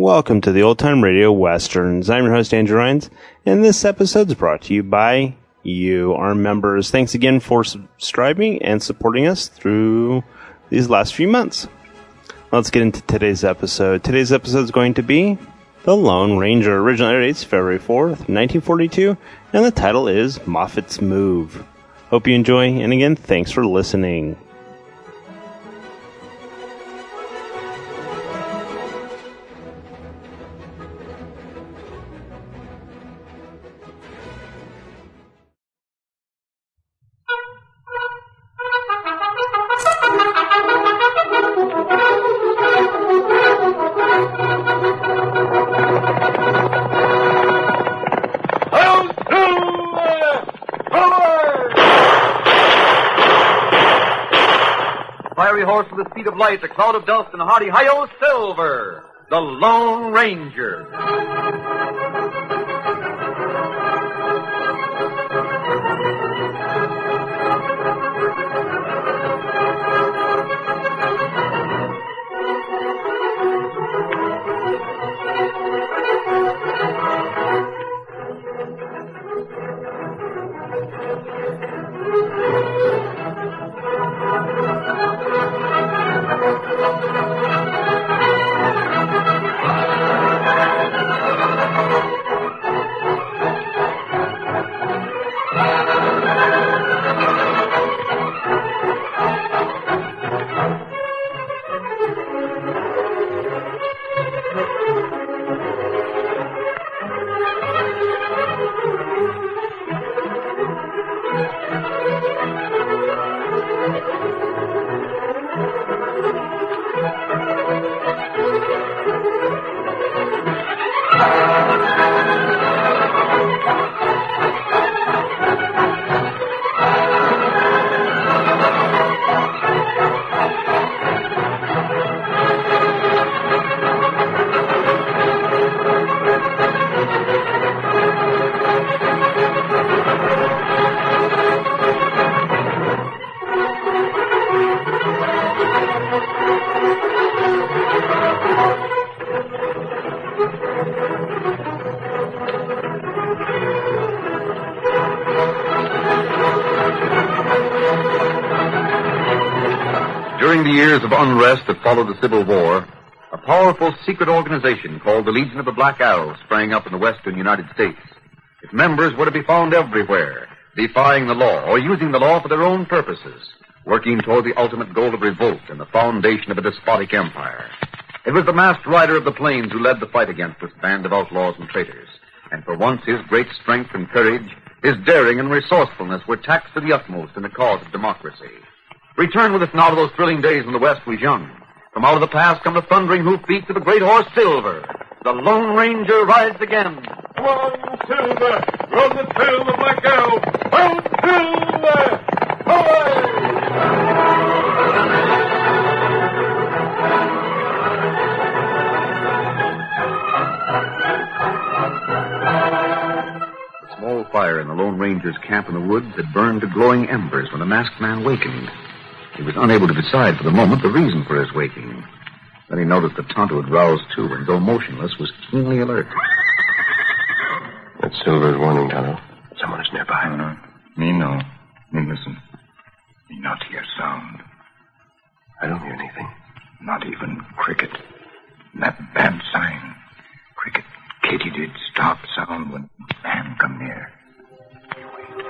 Welcome to the Old Time Radio Westerns. I'm your host, Andrew Rhynes, and this episode is brought to you by you, our members. Thanks again for subscribing and supporting us through these last few months. Let's get into today's episode. Today's episode is going to be The Lone Ranger. Original air dates February 4th, 1942, and the title is Moffat's Move. Hope you enjoy, and again, thanks for listening. Horse with the speed of light, a cloud of dust, and a hearty hi-yo Silver, the Lone Ranger. During the years of unrest that followed the Civil War, a powerful secret organization called the Legion of the Black Arrow sprang up in the western United States. Its members were to be found everywhere, defying the law or using the law for their own purposes, working toward the ultimate goal of revolt and the foundation of a despotic empire. It was the masked rider of the plains who led the fight against this band of outlaws and traitors. And for once, his great strength and courage, his daring and resourcefulness were taxed to the utmost in the cause of democracy. Return with us now to those thrilling days when the West was young. From out of the past come the thundering hoofbeats of the great horse Silver. The Lone Ranger rides again. Come on, Silver! Run the tail of the Black Arrow! On, Silver! Away! The small fire in the Lone Ranger's camp in the woods had burned to glowing embers when the masked man wakened. He was unable to decide for the moment the reason for his waking. Then he noticed that Tonto had roused too, and though motionless, was keenly alert. That's Silver's warning, Tonto. Someone is nearby. No. Me no. Me listen. Me not hear sound. I don't hear anything. Not even cricket. That bad sign. Cricket. Katie did stop sound when man come near. You wait.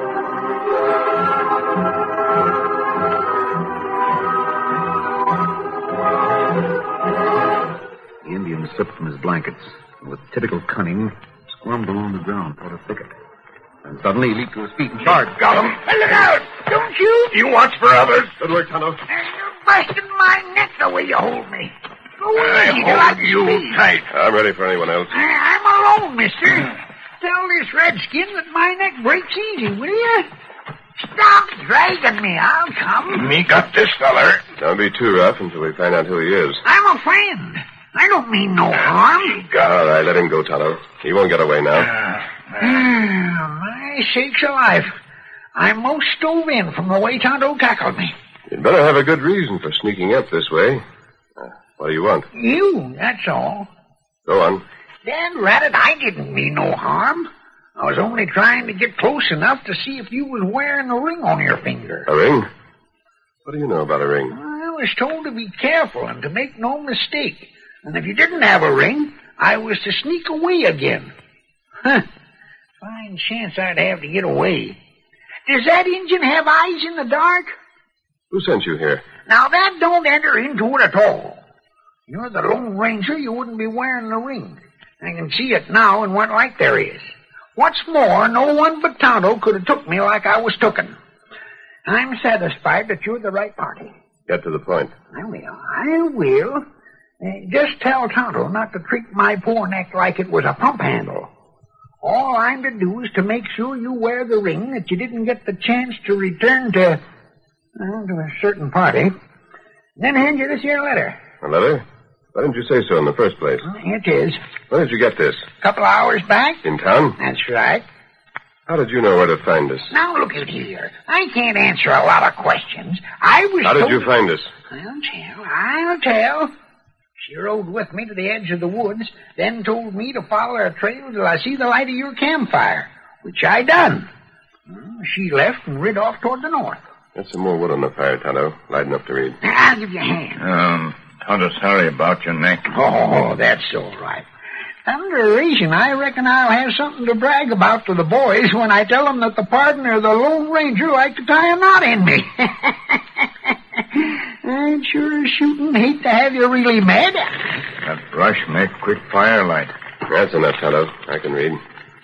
The Indian slipped from his blankets and with typical cunning squirmed along the ground toward a thicket. And suddenly he leaped to his feet and charged. Got him. Look out! Don't you? You watch for others. Good work, Tonto. You're busting my neck the way you hold me. Go easy till I you tight. I'm ready for anyone else. I'm alone, mister. Tell this redskin that my neck breaks easy, will you? Stop dragging me. I'll come. Me got this feller. Don't be too rough until we find out who he is. I'm a friend. I don't mean no harm. All right, let him go, Tonto. He won't get away now. My sakes alive. I'm most stove in from the way Tonto tackled me. You'd better have a good reason for sneaking up this way. What do you want? You, that's all. Go on. Dad Ratted, I didn't mean no harm. I was only trying to get close enough to see if you was wearing a ring on your finger. A ring? What do you know about a ring? I was told to be careful and to make no mistake. And if you didn't have a ring, I was to sneak away again. Huh. Fine chance I'd have to get away. Does that Injun have eyes in the dark? Who sent you here? Now, that don't enter into it at all. You're the Lone Ranger, you wouldn't be wearing the ring. I can see it now in what light there is. What's more, no one but Tonto could have took me like I was tooken. I'm satisfied that you're the right party. Get to the point. I will. Just tell Tonto not to treat my poor neck like it was a pump handle. All I'm to do is to make sure you wear the ring that you didn't get the chance to return to a certain party. Then hand you this here letter. A letter? Why didn't you say so in the first place? Here it is. When did you get this? A couple of hours back. In town? That's right. How did you know where to find us? Now, look at here. I can't answer a lot of questions. I was How did you find us? I'll tell. She rode with me to the edge of the woods, then told me to follow her trail till I see the light of your campfire, which I done. She left and rid off toward the north. Get some more wood on the fire, Tonto. Light enough to read. I'll give you a hand. Tonto, sorry about your neck. Oh, that's all right. Thunderation, I reckon I'll have something to brag about to the boys when I tell them that the partner of the Lone Ranger liked to tie a knot in me. I'd sure as shooting hate to have you really mad. That brush make quick firelight. That's enough, Tonto. I can read.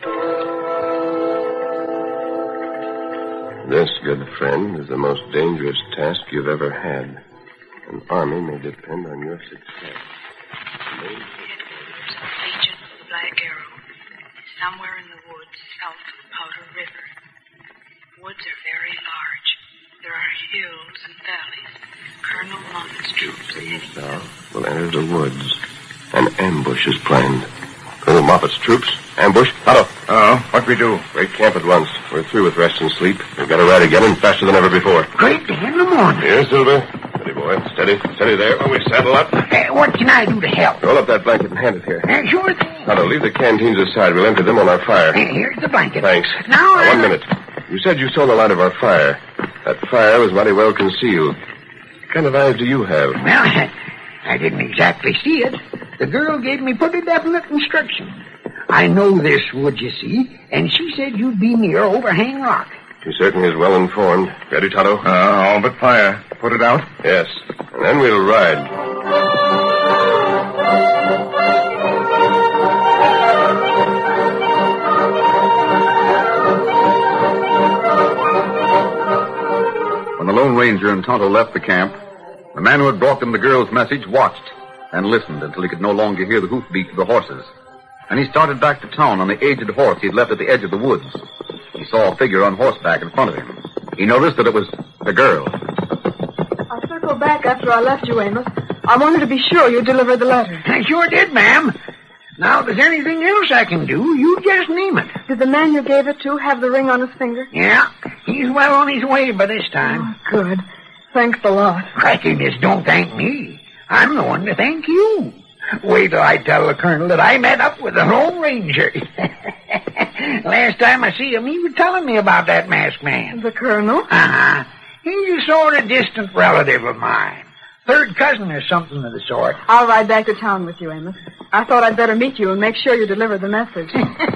This, good friend, is the most dangerous task you've ever had. An army may depend on your success. Legion of the Black Arrow is somewhere in the woods south of Powder River. Woods are very large. There are hills and valleys. Colonel Moffat's troops are heading south. Will enter the woods. An ambush is planned. Colonel Moffat's troops? Ambush? Tonto. What we do? Break camp at once. We're through with rest and sleep. We've got to ride again and faster than ever before. Great day in the morning. Here, Silver. Steady, boy. Steady. Steady there while we saddle up. What can I do to help? Roll up that blanket and hand it here. Sure thing. Tonto, leave the canteens aside. We'll empty them on our fire. Here's the blanket. Thanks. Now, 1 minute. You said you saw the light of our fire. That fire was mighty well concealed. What kind of eyes do you have? Well, I didn't exactly see it. The girl gave me pretty definite instructions. I know this wood, you see, and she said you'd be near Overhang Rock. She certainly is well informed. Ready, Tonto? All but fire. Put it out? Yes. And then we'll ride. When the Lone Ranger and Tonto left the camp, the man who had brought them the girl's message watched and listened until he could no longer hear the hoofbeats of the horses. And he started back to town on the aged horse he'd left at the edge of the woods. He saw a figure on horseback in front of him. He noticed that it was the girl. I circled back after I left you, Amos. I wanted to be sure you delivered the letter. I sure did, ma'am. Now, if there's anything else I can do, you just name it. Did the man you gave it to have the ring on his finger? Yeah, he's well on his way by this time. Oh, good. Thanks a lot. Cracky, miss, don't thank me. I'm the one to thank you. Wait till I tell the colonel that I met up with the Lone Ranger. Last time I see him, he was telling me about that masked man. The colonel? Uh-huh. He's a sort of distant relative of mine. Third cousin or something of the sort. I'll ride back to town with you, Amos. I thought I'd better meet you and make sure you deliver the message.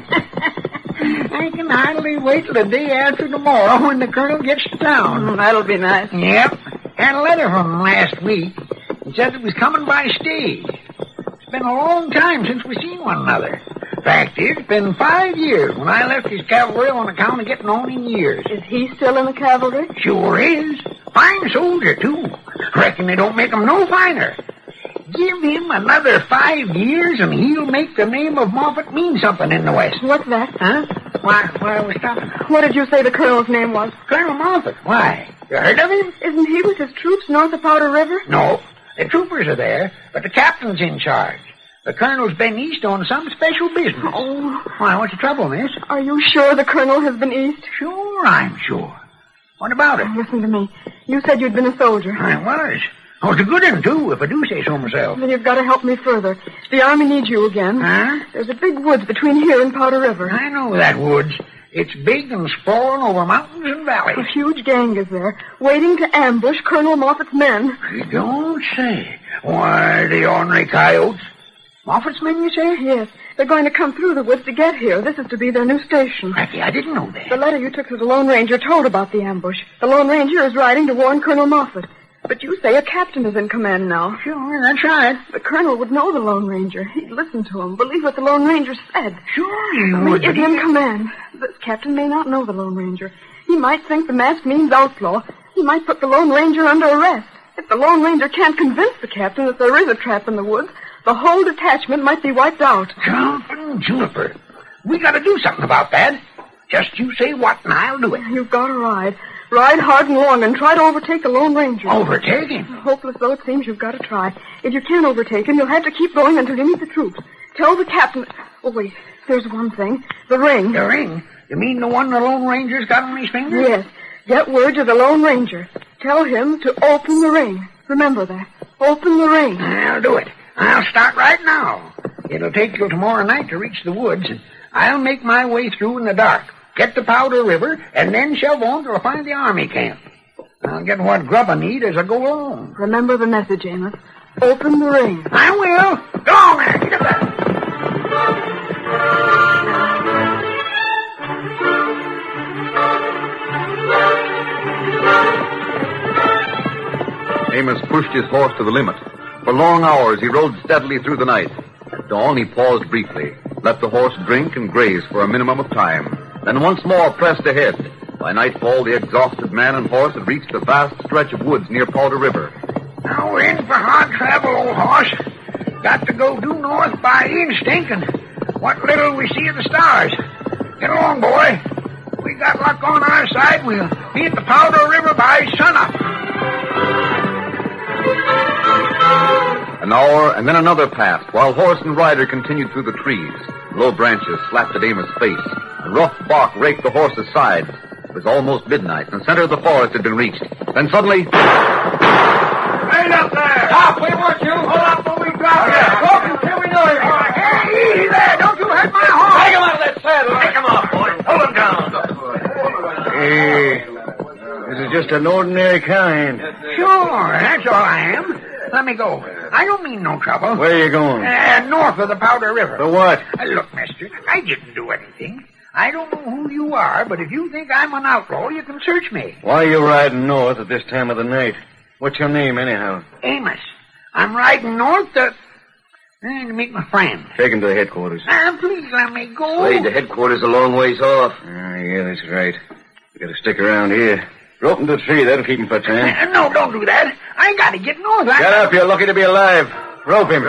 I can hardly wait till the day after tomorrow when the colonel gets to town. That'll be nice. Yep. Had a letter from him last week. He said it was coming by stage. It's been a long time since we've seen one another. Fact is, it's been 5 years when I left his cavalry on account of getting on in years. Is he still in the cavalry? Sure is. Fine soldier, too. Reckon they don't make him no finer. Give him another 5 years and he'll make the name of Moffat mean something in the West. What's that? Huh? Why, I was talking. What did you say the colonel's name was? Colonel Moffat. Why? You heard of him? Isn't he with his troops north of Powder River? No. The troopers are there, but the captain's in charge. The colonel's been east on some special business. Oh. Why, what's the trouble, miss? Are you sure the colonel has been east? Sure, I'm sure. What about it? Listen to me. You said you'd been a soldier. I was. Oh, it's a good one, too, if I do say so myself. Then you've got to help me further. The Army needs you again. Huh? There's a big woods between here and Powder River. I know that woods. It's big and sprawling over mountains and valleys. A huge gang is there, waiting to ambush Colonel Moffat's men. You don't say. Why, the ornery coyotes. Moffat's men, you say? Yes, they're going to come through the woods to get here. This is to be their new station. Cracky, I didn't know that. The letter you took to the Lone Ranger told about the ambush. The Lone Ranger is riding to warn Colonel Moffat. But you say a captain is in command now. Sure, that's right. The colonel would know the Lone Ranger. He'd listen to him, believe what the Lone Ranger said. Sure you He would. is in command. This captain may not know the Lone Ranger. He might think the mask means outlaw. He might put the Lone Ranger under arrest. If the Lone Ranger can't convince the captain that there is a trap in the woods, the whole detachment might be wiped out. Jumping Juniper. We got to do something about that. Just you say what, and I'll do it. You've got to ride. Ride hard and long and try to overtake the Lone Ranger. Overtake him? Hopeless though it seems, you've got to try. If you can't overtake him, you'll have to keep going until you meet the troops. Tell the captain... Oh, wait. There's one thing. The ring. The ring? You mean the one the Lone Ranger's got on his finger? Yes. Get word to the Lone Ranger. Tell him to open the ring. Remember that. Open the ring. I'll do it. I'll start right now. It'll take till tomorrow night to reach the woods, and I'll make my way through in the dark. Get to Powder River, and then shove on till I find the army camp. I'll get what grub I need as I go along. Remember the message, Amos. Open the ring. I will. Go on there. Get up there. Amos pushed his horse to the limit. For long hours he rode steadily through the night. At dawn he paused briefly, let the horse drink and graze for a minimum of time, then once more pressed ahead. By nightfall, the exhausted man and horse had reached the vast stretch of woods near Powder River. Now we're in for hard travel, old horse. Got to go due north by instinct, and what little we see of the stars. Get along, boy. We got luck on our side. We'll be at the Powder River by sunup. An hour and then another passed, while horse and rider continued through the trees. Low branches slapped at Amos' face, and rough bark raked the horse's sides. It was almost midnight, and the center of the forest had been reached. Then suddenly... Hey, up there! Stop! We want you! Hold up when we drop you! Walk until we know you're here! Hey, easy there! Don't you hurt my horse! Take him out of that saddle! Take him off, boy! Hold him down! Hey, this is just an ordinary kind. Sure, that's all I am. Let me go. I don't mean no trouble. Where are you going? North of the Powder River. For what? Look, mister, I didn't do anything. I don't know who you are, but if you think I'm an outlaw, you can search me. Why are you riding north at this time of the night? What's your name, anyhow? Amos. I'm riding north to meet my friend. Take him to the headquarters. Please let me go. Slade, the headquarters a long ways off. Yeah, that's right. You gotta stick around here. Rope him to the tree. That'll keep him for time. No, don't do that. I gotta get north. Get up. You're lucky to be alive. Rope him.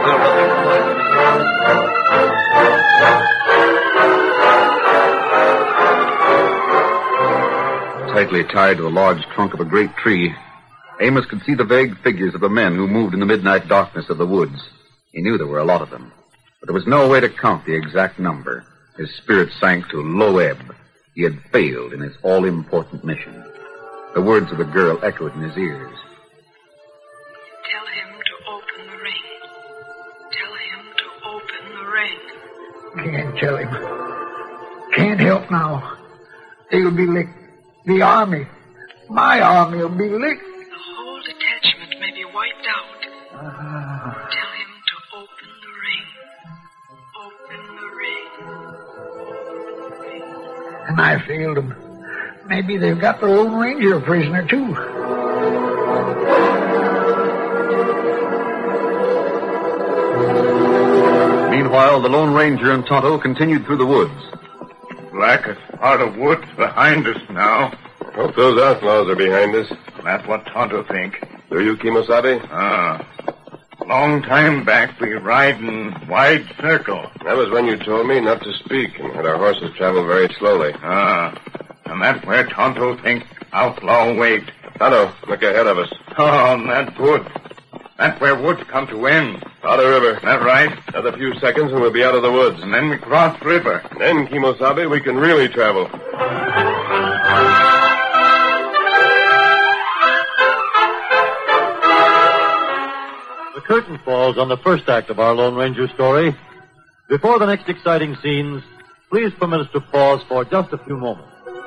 Tightly tied to the large trunk of a great tree, Amos could see the vague figures of the men who moved in the midnight darkness of the woods. He knew there were a lot of them, but there was no way to count the exact number. His spirit sank to low ebb. He had failed in his all-important mission. The words of the girl echoed in his ears. Tell him to open the ring. Tell him to open the ring. Can't tell him. Can't help now. They'll be licked. The army. My army will be licked. The whole detachment may be wiped out. Tell him to open the ring. Open the ring. And I failed them. Maybe they've got the Lone Ranger a prisoner, too. Meanwhile, the Lone Ranger and Tonto continued through the woods. Blackest part of woods behind us now. Hope those outlaws are behind us. That's what Tonto think. Do you, Kimosabe? Long time back, we ride in wide circle. That was when you told me not to speak and had our horses travel very slowly. And that's where Tonto think outlaw wait. Tonto, look ahead of us. Oh, that's good. That's where woods come to end. Powder River. That right? Another few seconds and we'll be out of the woods. And then we cross river. Then, Kimosabe, we can really travel. curtain falls on the first act of our Lone Ranger story. Before the next exciting scenes, please permit us to pause for just a few moments.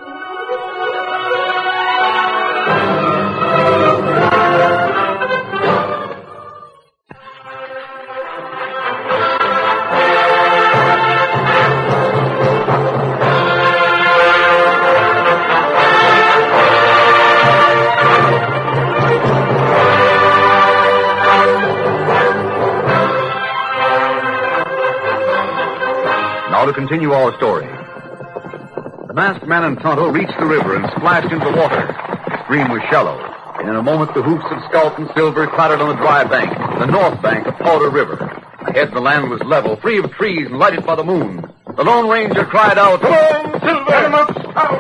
Now to continue our story. The masked man and Tonto reached the river and splashed into the water. The stream was shallow, and in a moment the hoofs of Scout and Silver clattered on the dry bank, the north bank of Powder River. Ahead the land was level, free of trees, and lighted by the moon. The Lone Ranger cried out, "Come on, Silver! Get him up, Scout!"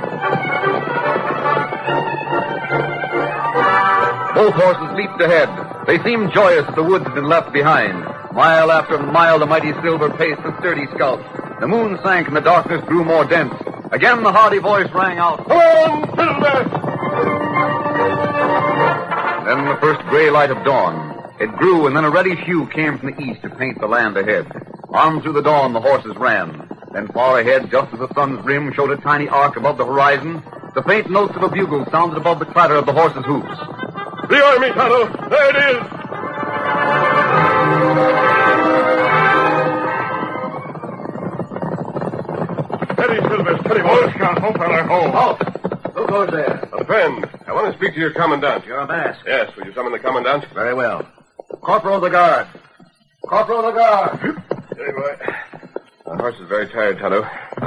Both horses leaped ahead. They seemed joyous that the woods had been left behind. Mile after mile the mighty Silver paced the sturdy Scout. The moon sank and the darkness grew more dense. Again the hearty voice rang out, "Come on, Silver!" Then the first gray light of dawn. It grew, and then a reddish hue came from the east to paint the land ahead. On through the dawn the horses ran. Then far ahead, just as the sun's rim showed a tiny arc above the horizon, the faint notes of a bugle sounded above the clatter of the horses' hoofs. The army, Tonto! There it is! Steady, Silver, steady. Hold, Scout. Hold, fella, hold. Halt! Who goes there? A friend, I want to speak to your commandant. You're a mask. Yes, will you summon the commandant? Very well. Corporal of the guard. Corporal of the guard. Very well. The horse is very tired, Tonto.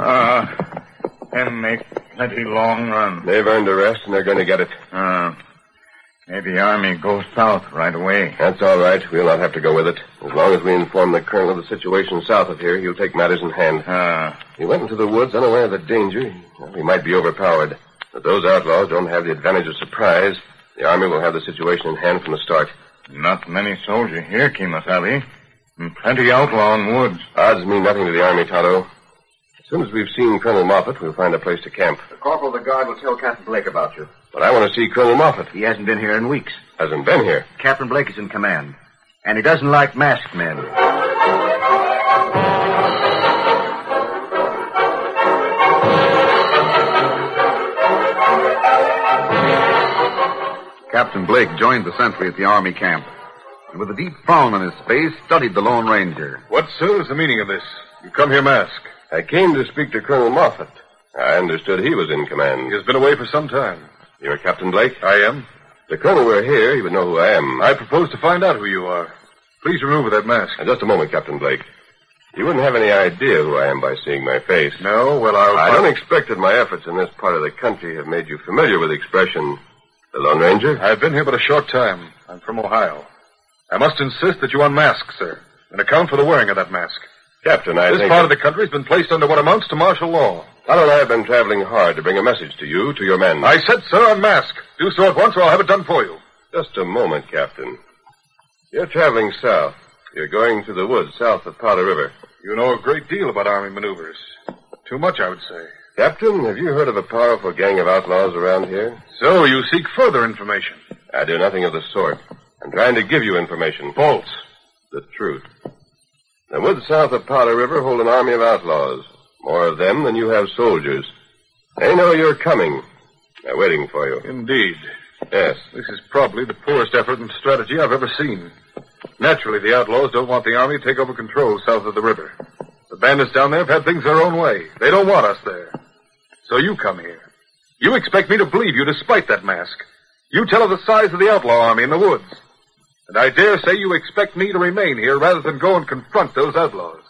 And make plenty long run. They've earned a rest, and they're going to get it. Maybe Army goes south right away. That's all right. We'll not have to go with it. As long as we inform the colonel of the situation south of here, he'll take matters in hand. He went into the woods unaware of the danger. He might be overpowered. But those outlaws don't have the advantage of surprise. The Army will have the situation in hand from the start. Not many soldiers here, Kimasabi. And plenty outlaw in woods. Odds mean nothing to the Army, Tonto. As soon as we've seen Colonel Moffett, we'll find a place to camp. The corporal of the guard will tell Captain Blake about you. But I want to see Colonel Moffett. He hasn't been here in weeks. Hasn't been here? Captain Blake is in command. And he doesn't like masked men. Captain Blake joined the sentry at the Army camp, and with a deep frown on his face, studied the Lone Ranger. What, sir, is the meaning of this? You come here masked. I came to speak to Colonel Moffett. I understood he was in command. He has been away for some time. You're Captain Blake? I am. If the colonel were here, he would know who I am. I propose to find out who you are. Please remove that mask. Just a moment, Captain Blake. You wouldn't have any idea who I am by seeing my face. No? Well, I don't expect that my efforts in this part of the country have made you familiar with the expression, the Lone Ranger. I've been here but a short time. I'm from Ohio. I must insist that you unmask, sir, and account for the wearing of that mask. Captain, This part of the country has been placed under what amounts to martial law. Tonto and I have been traveling hard to bring a message to you, to your men. I said, sir, unmask. Do so at once or I'll have it done for you. Just a moment, Captain. You're traveling south. You're going through the woods south of Powder River. You know a great deal about Army maneuvers. Too much, I would say. Captain, have you heard of a powerful gang of outlaws around here? So you seek further information. I do nothing of the sort. I'm trying to give you information. False. The truth. The woods south of Powder River hold an army of outlaws. More of them than you have soldiers. They know you're coming. They're waiting for you. Indeed. Yes. This is probably the poorest effort and strategy I've ever seen. Naturally, the outlaws don't want the Army to take over control south of the river. The bandits down there have had things their own way. They don't want us there. So you come here. You expect me to believe you despite that mask. You tell of the size of the outlaw army in the woods. And I dare say you expect me to remain here rather than go and confront those outlaws.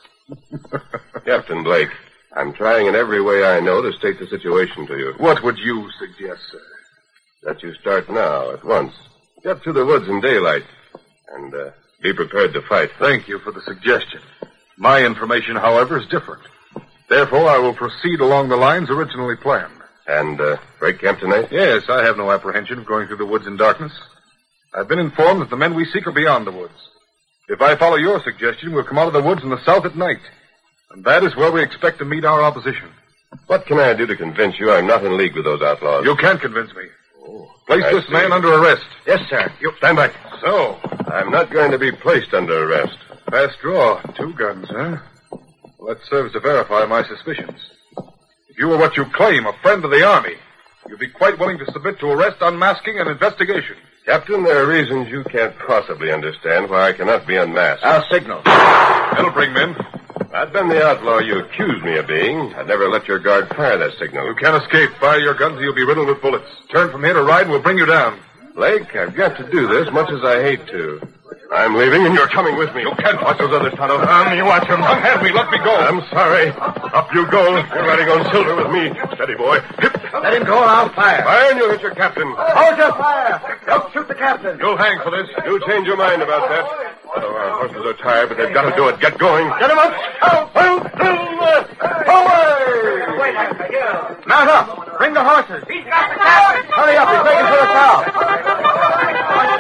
Captain Blake, I'm trying in every way I know to state the situation to you. What would you suggest, sir? That you start now, at once. Get through the woods in daylight. And be prepared to fight. Thank you for the suggestion. My information, however, is different. Therefore, I will proceed along the lines originally planned. And break camp tonight? Yes, I have no apprehension of going through the woods in darkness. I've been informed that the men we seek are beyond the woods. If I follow your suggestion, we'll come out of the woods in the south at night. And that is where we expect to meet our opposition. What can I do to convince you I'm not in league with those outlaws? You can't convince me. Place this man under arrest. Yes, sir. You stand back. So, I'm not going to be placed under arrest. fast draw. 2 guns, huh? Well, that serves to verify my suspicions. If you were what you claim, a friend of the Army, you'd be quite willing to submit to arrest, unmasking, and investigation. Captain, there are reasons you can't possibly understand why I cannot be unmasked. I'll signal. That'll bring men. If I'd been the outlaw you accused me of being, I'd never let your guard fire that signal. You can't escape. Fire your guns or you'll be riddled with bullets. Turn from here to right and we'll bring you down. Blake, I've got to do this, much as I hate to. I'm leaving, and you're coming with me. You can't watch those others, Tonto. You watch them. Unhand me. Let me go. I'm sorry. Up you go. You're riding on Silver with me. Steady, boy. Let him go or I'll fire. Fire, and you'll hit your captain. Hold your fire. Don't shoot the captain. You'll hang for this. You'll change your mind about that. Oh, our horses are tired, but they've got to do it. Get going. Get him up. Silver! Away! Mount up. Bring the horses. He's got the captain. Hurry up. He's making for the south.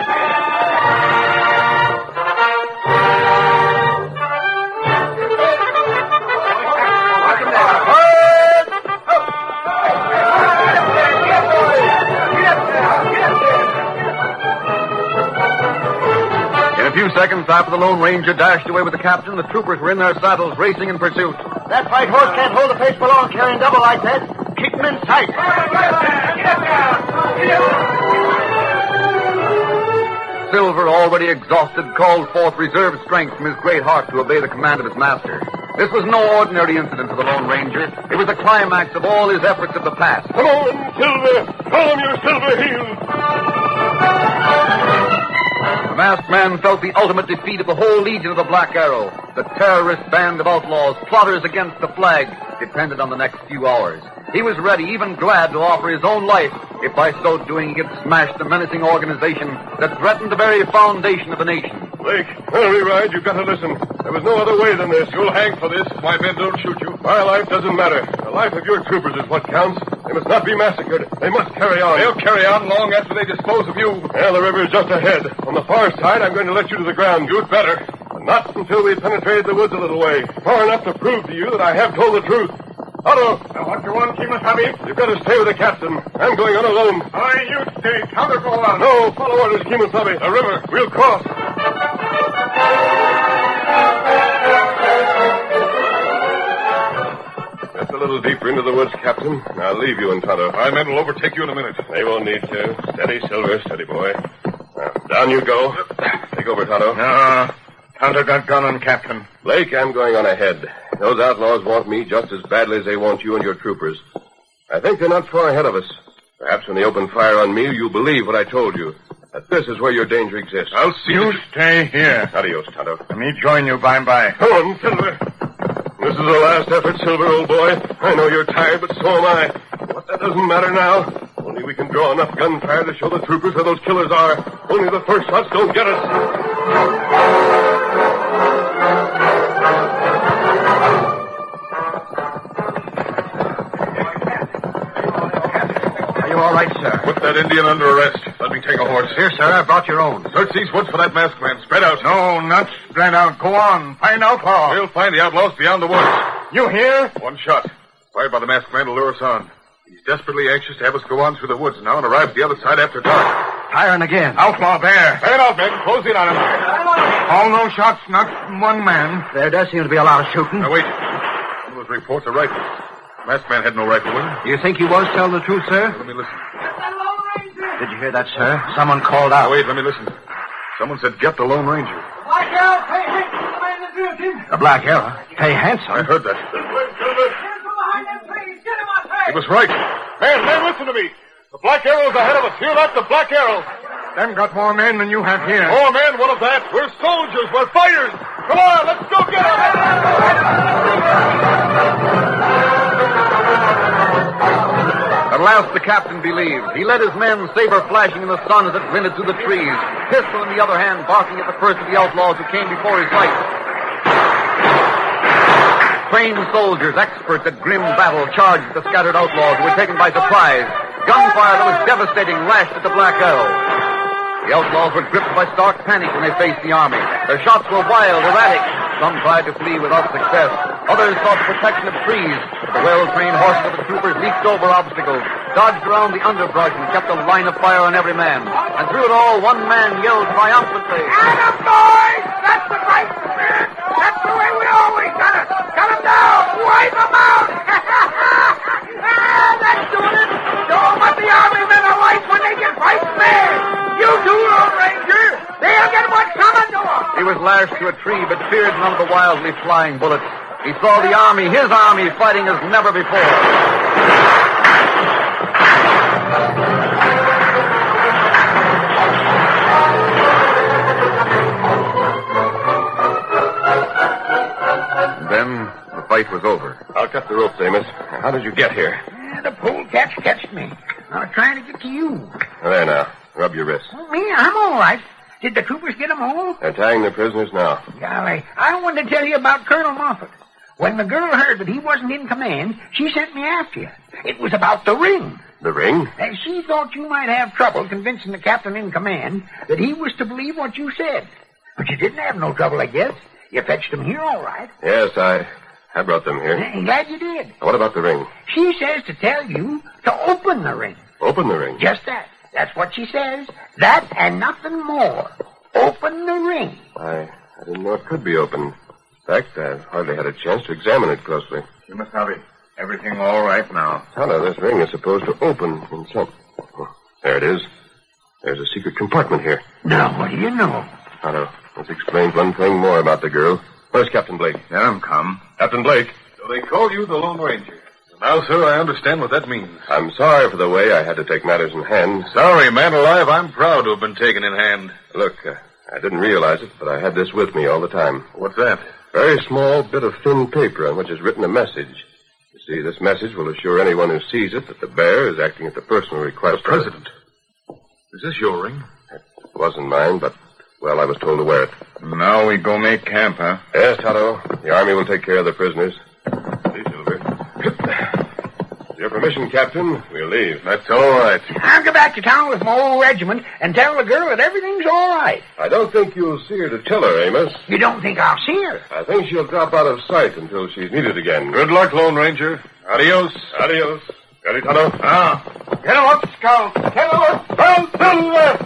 In a few seconds after the Lone Ranger dashed away with the captain, the troopers were in their saddles, racing in pursuit. That white horse can't hold the pace for long, carrying double like that. Keep him in sight. Silver, already exhausted, called forth reserve strength from his great heart to obey the command of his master. This was no ordinary incident for the Lone Ranger. It was the climax of all his efforts of the past. Come on, Silver. Show 'em your silver heels. The masked man felt the ultimate defeat of the whole legion of the Black Arrow. The terrorist band of outlaws, plotters against the flag, depended on the next few hours. He was ready, even glad, to offer his own life if by so doing he could smash the menacing organization that threatened the very foundation of the nation. Blake, hurry, Ride. You've got to listen. There was no other way than this. You'll hang for this. My men don't shoot you. My life doesn't matter. The life of your troopers is what counts. They must not be massacred. They must carry on. They'll carry on long after they dispose of you. Well, the river is just ahead. On the far side, I'm going to let you to the ground. You'd better. But not until we've penetrated the woods a little way. Far enough to prove to you that I have told the truth. Otto! Now, what you want, Kemosabe? You've got to stay with the captain. I'm going on alone. You stay. Tonto, go on. No, follow orders, Kemosabe. The river. We'll cross. Just a little deeper into the woods, Captain. I'll leave you in Tonto. My men will overtake you in a minute. They won't need to. Steady, Silver. Steady, boy. Now, down you go. Take over, Tonto. No. Tonto got gun on Captain. Blake, I'm going on ahead. Those outlaws want me just as badly as they want you and your troopers. I think they're not far ahead of us. Perhaps when they open fire on me, you'll believe what I told you. That this is where your danger exists. I'll see you. Stay here. Adios, Tonto. Let me join you by and by. Come on, Silver. This is the last effort, Silver, old boy. I know you're tired, but so am I. But that doesn't matter now. Only we can draw enough gunfire to show the troopers where those killers are. Only the first shots don't get us. Are you all right, sir? Put that Indian under arrest. Let me take a horse. Here, sir. I brought your own. Search these woods for that masked man. Spread out. No, not spread out. Go on. Find outlaw. We'll find the outlaws beyond the woods. You hear? One shot. Fired by the masked man to lure us on. He's desperately anxious to have us go on through the woods now and arrive at the other side after dark. Firing again. Outlaw there. Fan out, men. Close in on him. All those shots, not one man. There does seem to be a lot of shooting. Now, wait. One of those reports are rifles. The masked man had no rifle with him. Do you think he was telling the truth, sir? Let me listen. Did you hear that, sir? Someone called out. Now, wait. Let me listen. Someone said, get the Lone Ranger. Black Arrow, pay handsome to the man that did him. The Black Arrow? Pay handsome? I heard that. He was right. Man, listen to me. The Black Arrow's ahead of us. Hear that? The Black Arrow. Them got more men than you have here. More men? What of that? We're soldiers. We're fighters. Come on, let's go get them. At last the captain believed. He led his men, saber flashing in the sun as it glinted through the trees, pistol in the other hand, barking at the first of the outlaws who came before his light. Trained soldiers, experts at grim battle, charged at the scattered outlaws who were taken by surprise. Gunfire that was devastating lashed at the Black Arrow. The outlaws were gripped by stark panic when they faced the army. Their shots were wild, erratic. Some tried to flee without success. Others sought the protection of trees, but the well-trained horses of the troopers leaped over obstacles, dodged around the underbrush, and kept a line of fire on every man. And through it all, one man yelled triumphantly, "Get 'em, boys! That's the fighting spirit! That's the way we always done it! Cut 'em down! Wipe 'em out! That's doing it! Show 'em what the Army men are like when they get fighting men! You too, Lone Ranger! They'll get what's coming to them!" He was lashed to a tree, but feared none of the wildly flying bullets. He saw the army, his army, fighting as never before. And then the fight was over. I'll cut the ropes, Amos. How did you get here? The polecats catched me. I was trying to get to you. There now. Rub your wrists. Me, I'm all right. Did the troopers get 'em all? They're tying the prisoners now. Golly, I wanted to tell you about Colonel Moffett. When the girl heard that he wasn't in command, she sent me after you. It was about the ring. The ring? And she thought you might have trouble convincing the captain in command that he was to believe what you said. But you didn't have no trouble, I guess. You fetched them here all right. Yes, I brought them here. I'm glad you did. What about the ring? She says to tell you to open the ring. Open the ring? Just that. That's what she says. That and nothing more. Open the ring. I didn't know it could be opened. In fact, I've hardly had a chance to examine it closely. You must have it. Everything all right now. Tonto, this ring is supposed to open in some... Oh, there it is. There's a secret compartment here. Now, what do you know? Tonto, this explains one thing more about the girl. Where's Captain Blake? Let him come. Captain Blake. So they call you the Lone Ranger. Now, sir, I understand what that means. I'm sorry for the way I had to take matters in hand. Sorry, man alive. I'm proud to have been taken in hand. Look, I didn't realize it, but I had this with me all the time. What's that? Very small bit of thin paper on which is written a message. You see, this message will assure anyone who sees it that the bear is acting at the personal request The president. Is this your ring? It wasn't mine, but, well, I was told to wear it. Now we go make camp, huh? Yes, Tonto. The Army will take care of the prisoners. See, Silver. With your permission, Captain, we'll leave. That's all right. I'll go back to town with my old regiment and tell the girl that everything's all right. I don't think you'll see her to tell her, Amos. You don't think I'll see her? I think she'll drop out of sight until she's needed again. Good luck, Lone Ranger. Adios. Adios. Got it, Tonto? Ah. Get him up, Scout. Get him up. Down, Silver.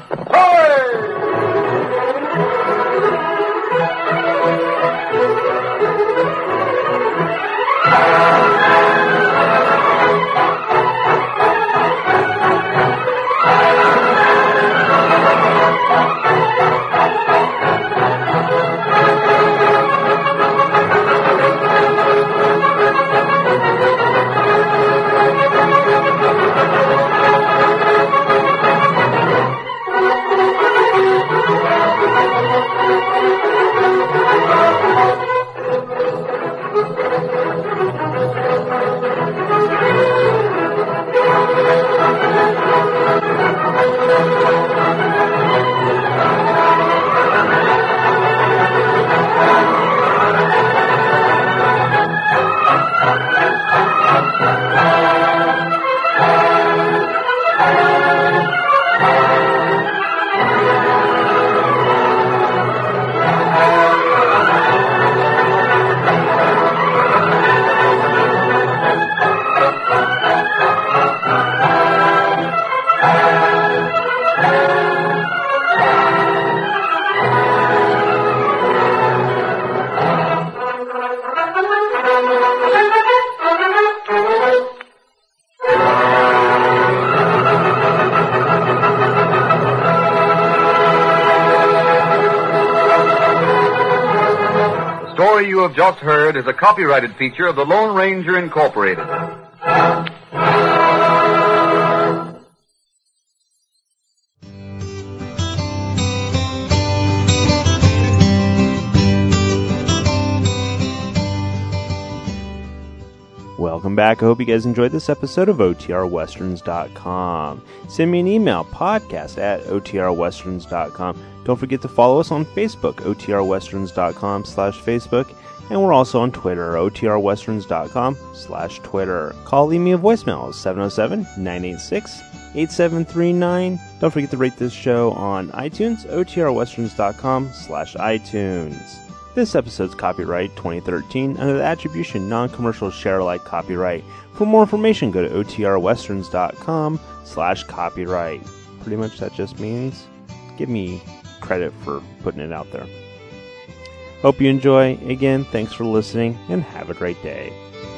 The story you have just heard is a copyrighted feature of the Lone Ranger Incorporated. Welcome back. I hope you guys enjoyed this episode of OTRWesterns.com. Send me an email, podcast@OTRWesterns.com. Don't forget to follow us on Facebook, OTRWesterns.com/Facebook. And we're also on Twitter, OTRWesterns.com/Twitter. Call, leave me a voicemail, 707-986-8739. Don't forget to rate this show on iTunes, OTRWesterns.com/iTunes. This episode's copyright 2013 under the attribution non-commercial share-alike copyright. For more information, go to otrwesterns.com/copyright. Pretty much that just means give me credit for putting it out there. Hope you enjoy. Again, thanks for listening and have a great day.